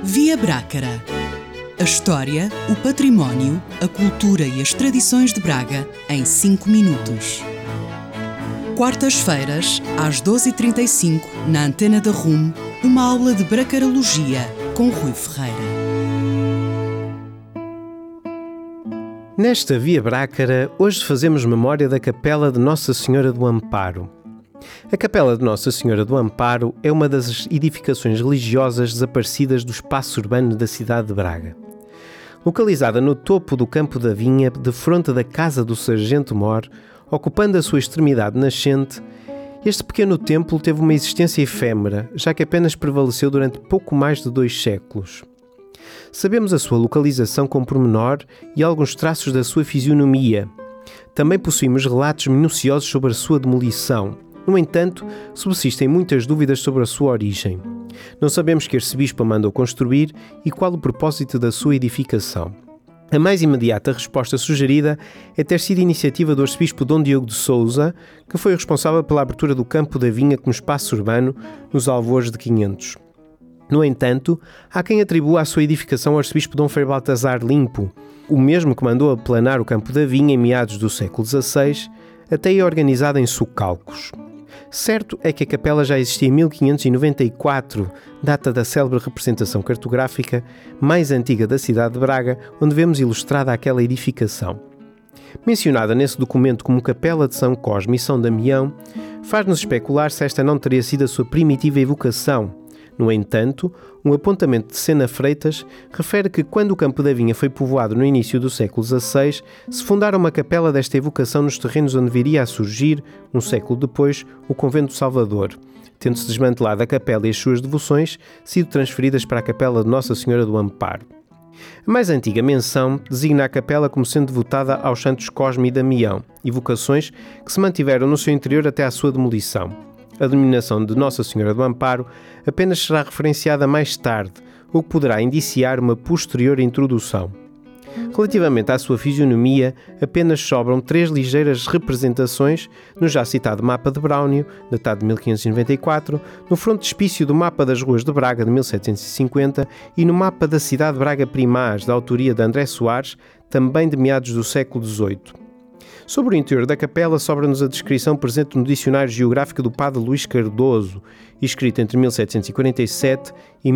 Via Brácara. A história, o património, a cultura e as tradições de Braga em 5 minutos. Quartas-feiras, às 12h35, na Antena da RUM, uma aula de bracarologia com Rui Ferreira. Nesta Via Brácara, hoje fazemos memória da Capela de Nossa Senhora do Amparo. A Capela de Nossa Senhora do Amparo é uma das edificações religiosas desaparecidas do espaço urbano da cidade de Braga. Localizada no topo do Campo da Vinha, defronte da Casa do Sargento Mor, ocupando a sua extremidade nascente, este pequeno templo teve uma existência efêmera, já que apenas prevaleceu durante pouco mais de 2 séculos. Sabemos a sua localização com pormenor e alguns traços da sua fisionomia. Também possuímos relatos minuciosos sobre a sua demolição. No entanto, subsistem muitas dúvidas sobre a sua origem. Não sabemos que arcebispo a mandou construir e qual o propósito da sua edificação. A mais imediata resposta sugerida é ter sido iniciativa do arcebispo Dom Diogo de Sousa, que foi responsável pela abertura do Campo da Vinha como espaço urbano nos alvores de 500. No entanto, há quem atribua a sua edificação ao arcebispo Dom Frei Baltazar Limpo, o mesmo que mandou aplanar o Campo da Vinha em meados do século XVI, até aí organizada em socalcos. Certo é que a capela já existia em 1594, data da célebre representação cartográfica mais antiga da cidade de Braga, onde vemos ilustrada aquela edificação. Mencionada nesse documento como Capela de São Cosme e São Damião, faz-nos especular se esta não teria sido a sua primitiva evocação. No entanto, um apontamento de Sena Freitas refere que quando o Campo da Vinha foi povoado no início do século XVI, se fundara uma capela desta evocação nos terrenos onde viria a surgir, um século depois, o Convento do Salvador, tendo-se desmantelado a capela e as suas devoções sido transferidas para a Capela de Nossa Senhora do Amparo. A mais antiga menção designa a capela como sendo devotada aos santos Cosme e Damião, evocações que se mantiveram no seu interior até à sua demolição. A denominação de Nossa Senhora do Amparo apenas será referenciada mais tarde, o que poderá indiciar uma posterior introdução. Relativamente à sua fisionomia, apenas sobram 3 ligeiras representações no já citado mapa de Braunio, datado de 1594, no frontispício do mapa das ruas de Braga de 1750 e no mapa da cidade de Braga Primaz, da autoria de André Soares, também de meados do século XVIII. Sobre o interior da capela sobra-nos a descrição presente no Dicionário Geográfico do Padre Luís Cardoso, escrito entre 1747 e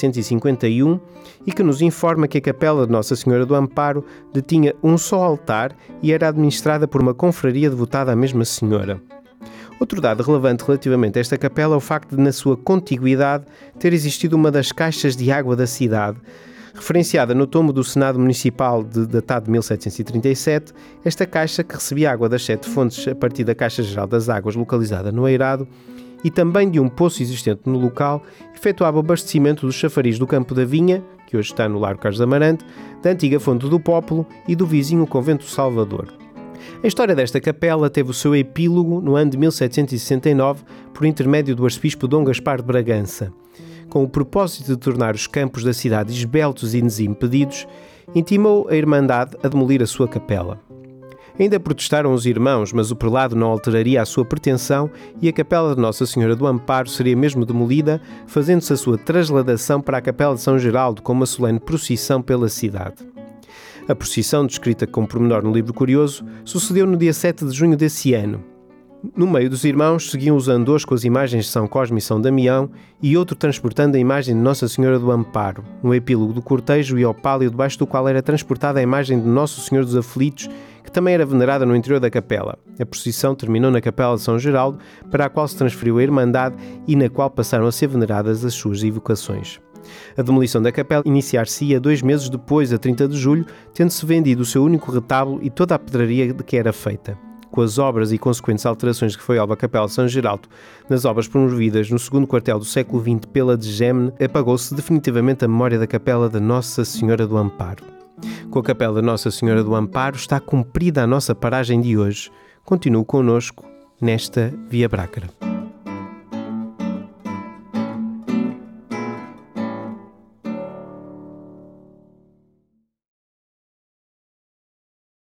1751, e que nos informa que a capela de Nossa Senhora do Amparo detinha um só altar e era administrada por uma confraria devotada à mesma Senhora. Outro dado relevante relativamente a esta capela é o facto de, na sua contiguidade, ter existido uma das caixas de água da cidade. Referenciada no tombo do Senado Municipal datado de 1737, esta caixa, que recebia água das 7 fontes a partir da Caixa Geral das Águas localizada no Eirado, e também de um poço existente no local, efetuava o abastecimento dos chafariz do Campo da Vinha, que hoje está no Largo Carlos Amarante, da antiga Fonte do Pópulo e do vizinho Convento do Salvador. A história desta capela teve o seu epílogo no ano de 1769 por intermédio do arcebispo Dom Gaspar de Bragança. Com o propósito de tornar os campos da cidade esbeltos e desimpedidos, intimou a Irmandade a demolir a sua capela. Ainda protestaram os irmãos, mas o prelado não alteraria a sua pretensão e a capela de Nossa Senhora do Amparo seria mesmo demolida, fazendo-se a sua trasladação para a capela de São Geraldo com uma solene procissão pela cidade. A procissão, descrita com pormenor no livro Curioso, sucedeu no dia 7 de junho desse ano. No meio dos irmãos seguiam os andores com as imagens de São Cosme e São Damião e outro transportando a imagem de Nossa Senhora do Amparo, no epílogo do cortejo e ao pálio debaixo do qual era transportada a imagem de Nosso Senhor dos Aflitos, que também era venerada no interior da capela. A procissão terminou na Capela de São Geraldo, para a qual se transferiu a Irmandade e na qual passaram a ser veneradas as suas evocações. A demolição da capela iniciar-se-ia 2 meses depois, a 30 de julho, tendo-se vendido o seu único retábulo e toda a pedraria de que era feita. Com as obras e consequentes alterações que foi alva a Capela de São Geraldo, nas obras promovidas no segundo quartel do século XX pela DGEMN, apagou-se definitivamente a memória da Capela de Nossa Senhora do Amparo. Com a Capela de Nossa Senhora do Amparo está cumprida a nossa paragem de hoje. Continue connosco nesta Via Brácara.